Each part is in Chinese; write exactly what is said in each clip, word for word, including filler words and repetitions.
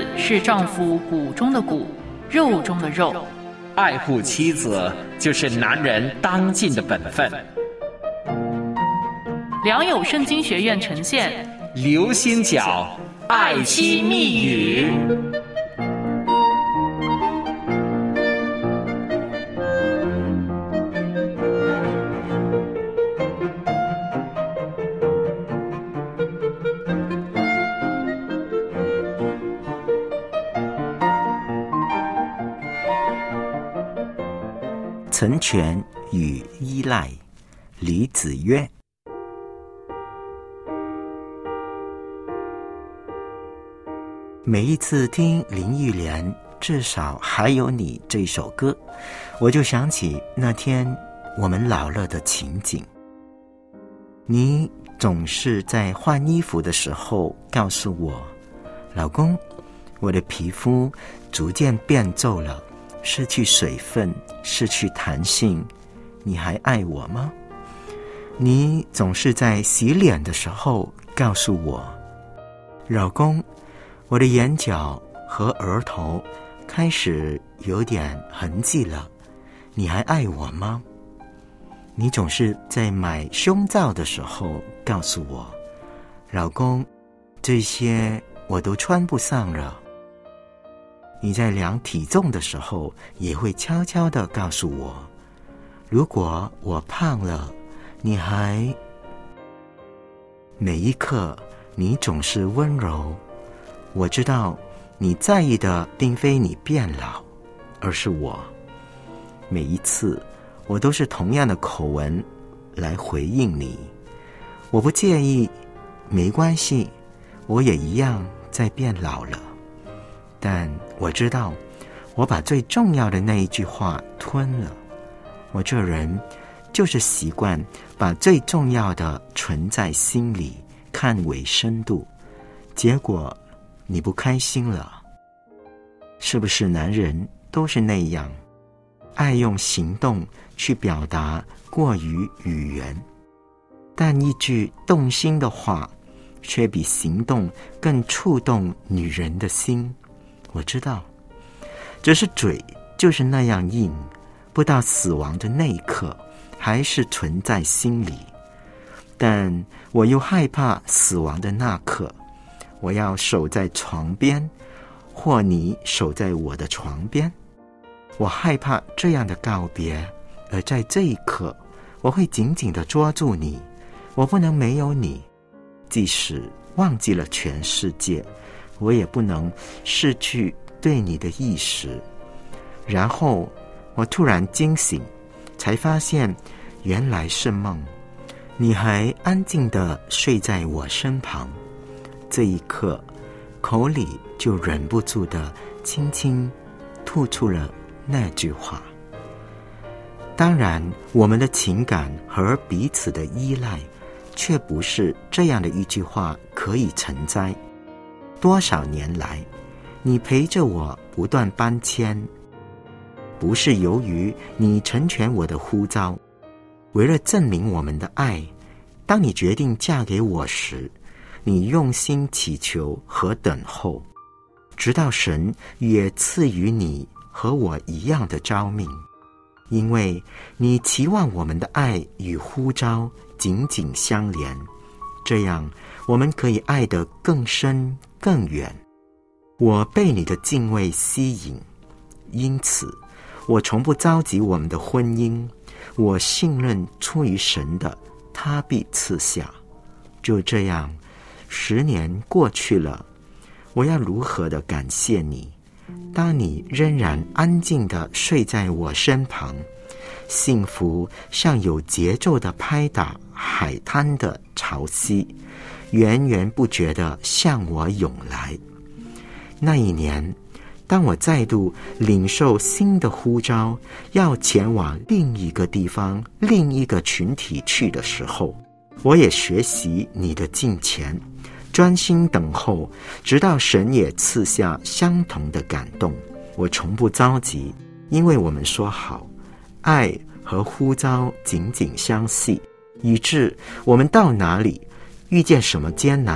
子是丈夫骨中的骨，肉中的肉。 爱护妻子就是男人当尽的本分。 良友圣经学院呈现刘心角爱妻密语。 成全与依赖，李子曰。每一次听林忆莲《至少还有你》这首歌，我就想起那天我们老了的情景。你总是在换衣服的时候告诉我，老公，我的皮肤逐渐变皱了，失去水分，失去弹性，你还爱我吗？你总是在洗脸的时候告诉我，老公，我的眼角和额头开始有点痕迹了，你还爱我吗？你总是在买胸罩的时候告诉我，老公，这些我都穿不上了。你在量体重的时候也会悄悄地告诉我，如果我胖了，你还……每一刻你总是温柔，我知道你在意的并非你变老，而是我。每一次我都是同样的口吻来回应你，我不介意，没关系，我也一样在变老了。但我知道，我把最重要的那一句话吞了。我这人就是习惯把最重要的存在心里，看为深度。结果你不开心了。是不是男人都是那样，爱用行动去表达过于语言，但一句动心的话却比行动更触动女人的心。我知道，只是嘴就是那样硬，不到死亡的那一刻还是存在心里。但我又害怕死亡的那刻，我要守在床边，或你守在我的床边。我害怕这样的告别，而在这一刻我会紧紧地捉住你，我不能没有你。即使忘记了全世界，我也不能失去对你的意识。然后我突然惊醒，才发现原来是梦，你还安静地睡在我身旁。这一刻，口里就忍不住地轻轻吐出了那句话。当然，我们的情感和彼此的依赖却不是这样的一句话可以承载。多少年来，你陪着我不断搬迁，不是由于你成全我的呼召。为了证明我们的爱，当你决定嫁给我时，你用心祈求和等候，直到神也赐予你和我一样的召命。因为你期望我们的爱与呼召紧紧相连，这样我们可以爱得更深更远。我被你的敬畏吸引，因此我从不着急我们的婚姻。我信任出于神的，他必赐下。就这样，十年过去了，我要如何的感谢你？当你仍然安静地睡在我身旁，幸福像有节奏地拍打海滩的潮汐，源源不绝地向我涌来。那一年，当我再度领受新的呼召，要前往另一个地方、另一个群体去的时候，我也学习你的敬虔，专心等候，直到神也赐下相同的感动。我从不着急，因为我们说好，爱和呼召紧紧相系，以致我们到哪里遇见什么艰难，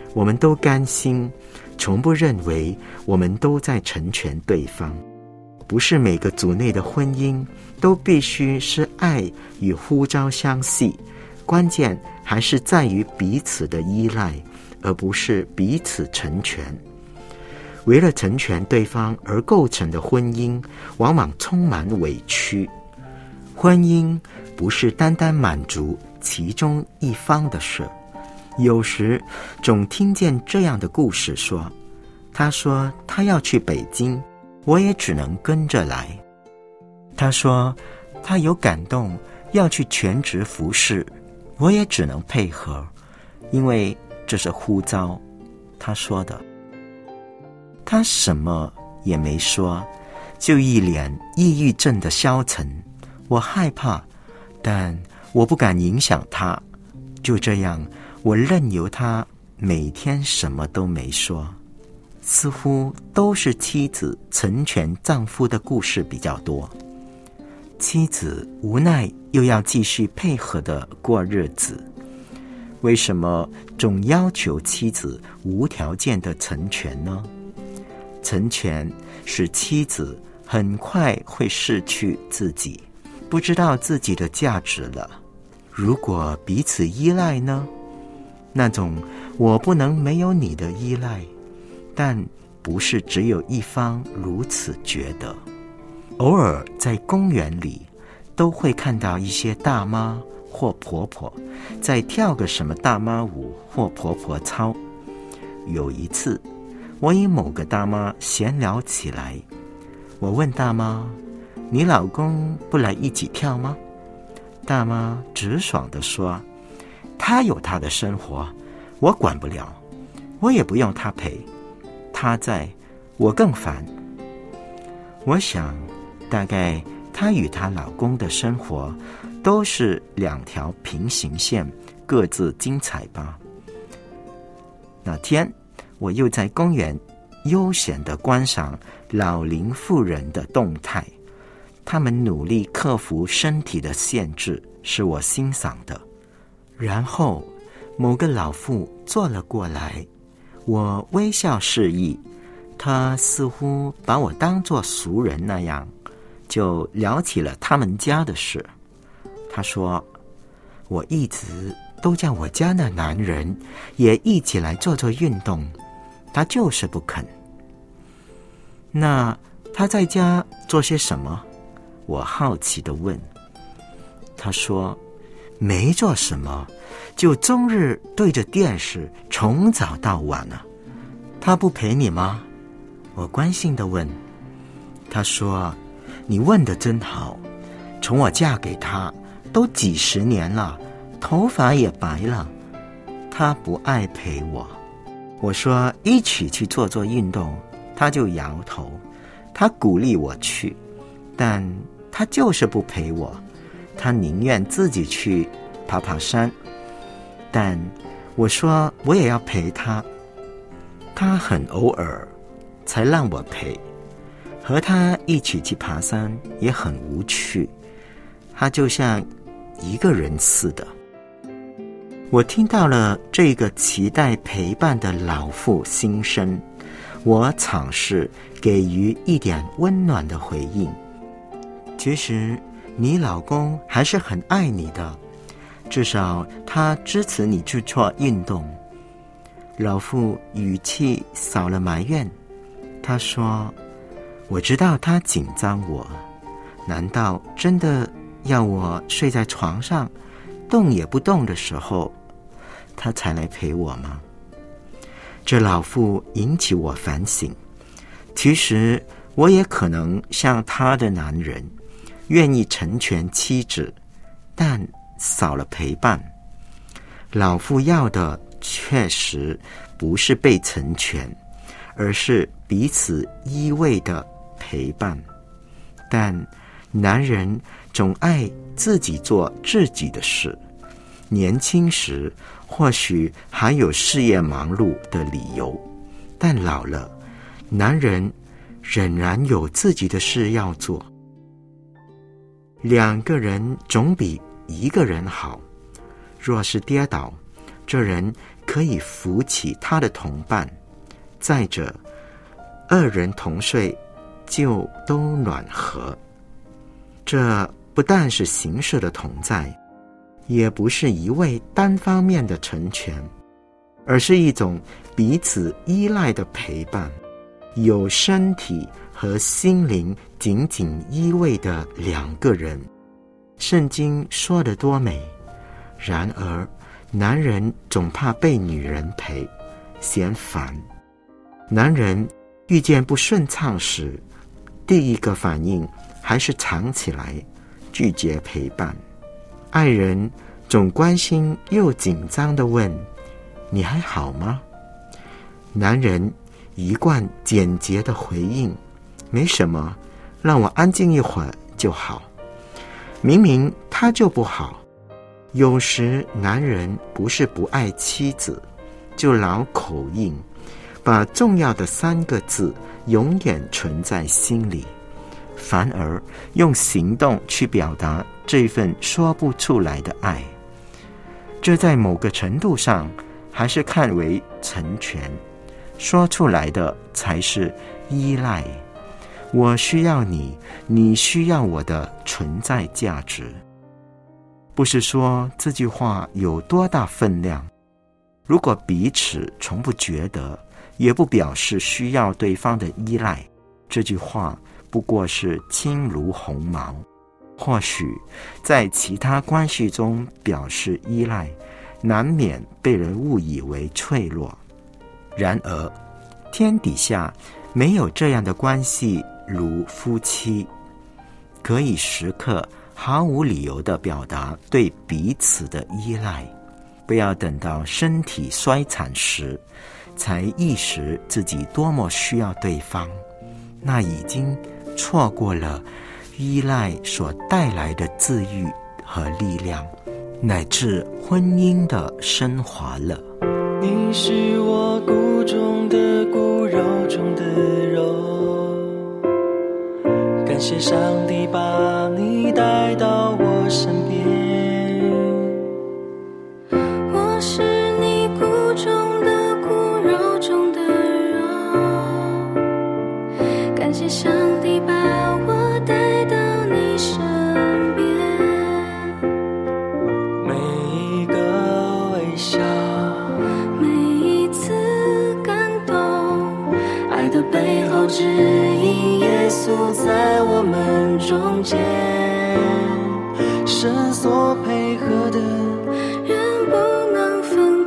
我们都甘心，从不认为我们都在成全对方。不是每个组内的婚姻都必须是爱与呼召相系，关键还是在于彼此的依赖，而不是彼此成全。为了成全对方而构成的婚姻，往往充满委屈。婚姻不是单单满足其中一方的事。有时总听见这样的故事说，他说他要去北京，我也只能跟着来。他说他有感动要去全职服侍，我也只能配合，因为这是呼召。他说的，他什么也没说，就一脸抑郁症的消沉。我害怕，但我不敢影响他。就这样，我任由他每天什么都没说。似乎都是妻子成全丈夫的故事比较多。妻子无奈又要继续配合的过日子，为什么总要求妻子无条件的成全呢？成全使妻子很快会失去自己，不知道自己的价值了。如果彼此依赖呢？那种我不能没有你的依赖，但不是只有一方如此觉得。偶尔在公园里都会看到一些大妈或婆婆在跳个什么大妈舞或婆婆操。有一次我与某个大妈闲聊起来，我问大妈，你老公不来一起跳吗？大妈直爽地说，他有他的生活，我管不了，我也不用他陪，他在，我更烦。我想大概她与她老公的生活都是两条平行线，各自精彩吧。那天我又在公园悠闲地观赏老龄妇人的动态，他们努力克服身体的限制，是我欣赏的。然后某个老妇坐了过来，我微笑示意，她似乎把我当作熟人那样，就聊起了他们家的事。她说，我一直都叫我家的男人也一起来做做运动，他就是不肯。那他在家做些什么？我好奇地问。他说，没做什么，就终日对着电视从早到晚了。他不陪你吗？我关心地问。他说，你问得真好，从我嫁给他都几十年了，头发也白了，他不爱陪我。我说一起去做做运动，他就摇头。他鼓励我去，但他就是不陪我，他宁愿自己去爬爬山。但我说我也要陪他，他很偶尔才让我陪，和他一起去爬山也很无趣，他就像一个人似的。我听到了这个期待陪伴的老妇心声，我尝试给予一点温暖的回应。其实你老公还是很爱你的，至少他支持你去做运动。老妇语气少了埋怨，他说，我知道他紧张我，难道真的要我睡在床上动也不动的时候他才来陪我吗？这老妇引起我反省，其实我也可能像他的男人，愿意成全妻子，但少了陪伴。老妇要的确实不是被成全，而是彼此依偎的陪伴。但男人总爱自己做自己的事，年轻时或许还有事业忙碌的理由，但老了，男人仍然有自己的事要做。两个人总比一个人好，若是跌倒，这人可以扶起他的同伴。再者，二人同睡，就都暖和。这不但是形式的同在，也不是一味单方面的成全，而是一种彼此依赖的陪伴，有身体和心灵紧紧依偎的两个人。圣经说得多美，然而男人总怕被女人陪，嫌烦。男人遇见不顺畅时，第一个反应还是藏起来，拒绝陪伴。爱人总关心又紧张地问：你还好吗？男人一贯简洁的回应：没什么，让我安静一会儿就好。明明他就不好。有时男人不是不爱妻子，就老口硬，把重要的三个字永远存在心里，反而用行动去表达这份说不出来的爱。这在某个程度上还是看为成全，说出来的才是依赖。我需要你，你需要我的存在价值。不是说这句话有多大分量，如果彼此从不觉得，也不表示需要对方的依赖，这句话不过是轻如鸿毛。或许在其他关系中表示依赖，难免被人误以为脆弱。然而天底下没有这样的关系，如夫妻可以时刻毫无理由地表达对彼此的依赖，不要等到身体衰残时才意识自己多么需要对方，那已经错过了依赖所带来的自愈和力量，乃至婚姻的升华了。 你是我骨中的骨，肉中的肉，感谢上帝把你带到我身边。 我是你骨中的骨，肉中的肉，感谢上帝把我带到你身边。 每一个微笑， 每一次感动， 爱的背后指引耶稣在我们中间，神所配合的人不能分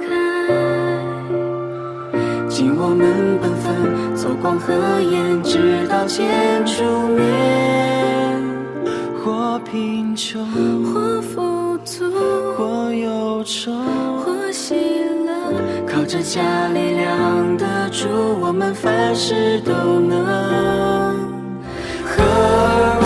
开， 尽我们本分，走光和盐，直到见主面。或贫穷， 或富足， 或忧愁， 或喜乐， 靠着加力量的主，我们凡事都能。合而